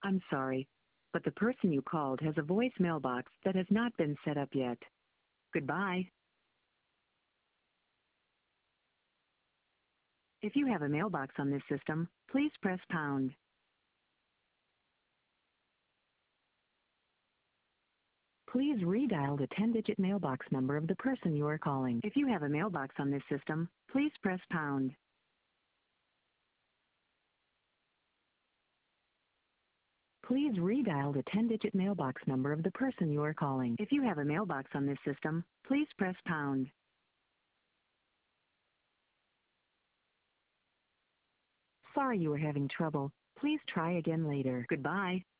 I'm sorry, but the person you called has a voice mailbox that has not been set up yet. Goodbye. If you have a mailbox on this system, please press pound. Please redial the 10-digit mailbox number of the person you are calling. If you have a mailbox on this system, please press pound. Please redial the 10-digit mailbox number of the person you are calling. If you have a mailbox on this system, please press pound. Sorry you are having trouble. Please try again later. Goodbye.